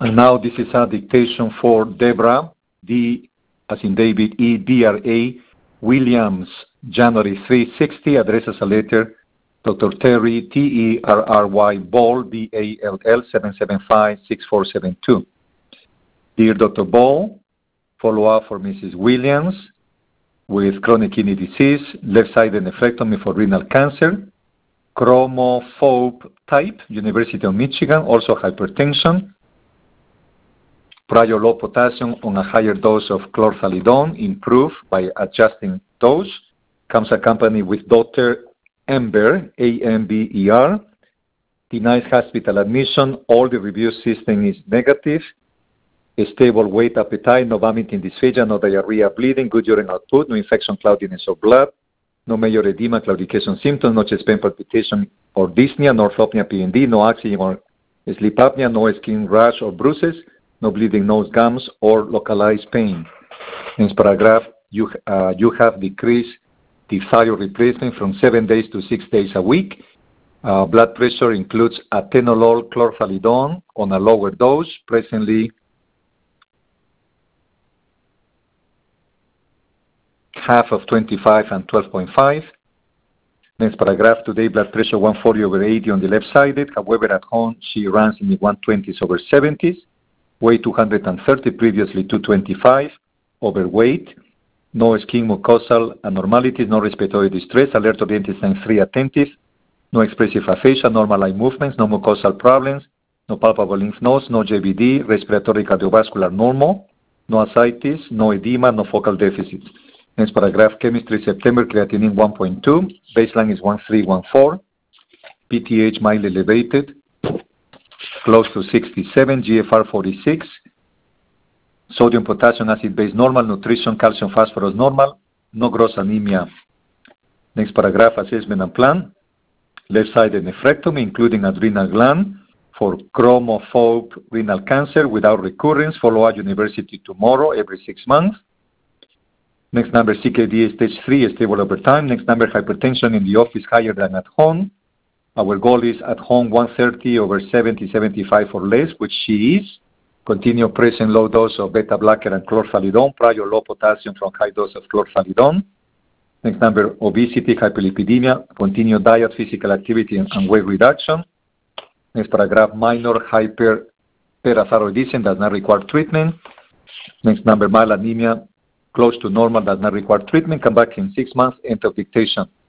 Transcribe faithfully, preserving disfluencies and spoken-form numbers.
And now this is a dictation for Deborah, D as in David, E D R A, Williams, January three sixty, addresses a letter, Doctor Terry, T E R R Y, Ball, B A L L, seven seven five, six four seven two. Dear Doctor Ball, follow-up for Missus Williams with chronic kidney disease, left-sided nephrectomy for renal cancer, chromophobe type, University of Michigan, also hypertension, prior low potassium on a higher dose of chlorthalidone, improved by adjusting dose, comes accompanied with Doctor Amber, A M B E R, denies hospital admission, all the review system is negative, a stable weight, appetite, no vomiting, dysphagia, no diarrhea, bleeding, good urine output, no infection, cloudiness of blood, no major edema, claudication symptoms, no chest pain, palpitation or dyspnea, no orthopnea, P N D, no oxygen or sleep apnea, no skin rash or bruises, no bleeding nose, gums, or localized pain. In this paragraph, you, uh, you have decreased the thyroid replacement from seven days to six days a week. Uh, blood pressure includes atenolol chlorthalidone on a lower dose, presently half of twenty-five and twelve point five. Next paragraph, today blood pressure one forty over eighty on the left-sided. However, at home, she runs in the one twenties over seventies. Weight two hundred thirty, previously two twenty-five. Overweight. No skin mucosal abnormalities, no respiratory distress, alert oriented sign three attentive, no expressive aphasia, normal eye movements, no mucosal problems, no palpable lymph nodes, no J V D, respiratory cardiovascular normal, no ascites, no edema, no focal deficits. Next paragraph, chemistry September, creatinine one point two, baseline is one three one four, P T H mildly elevated, close to sixty-seven, G F R forty-six, sodium, potassium, acid base normal, nutrition, calcium, phosphorus normal, no gross anemia. Next paragraph, assessment and plan. Left-sided nephrectomy, including adrenal gland for chromophobe renal cancer without recurrence. Follow up university tomorrow every six months. Next number, C K D A stage three, stable over time. Next number, hypertension in the office higher than at home. Our goal is at home one thirty over seventy, seventy-five or less, which she is. Continue present low dose of beta blocker and chlorthalidone, prior low potassium from high dose of chlorthalidone. Next number, obesity, hyperlipidemia, continue diet, physical activity, and, and weight reduction. Next paragraph, minor hyperparathyroidism does not require treatment. Next number, mild anemia, close to normal, does not require treatment. Come back in six months, end of dictation.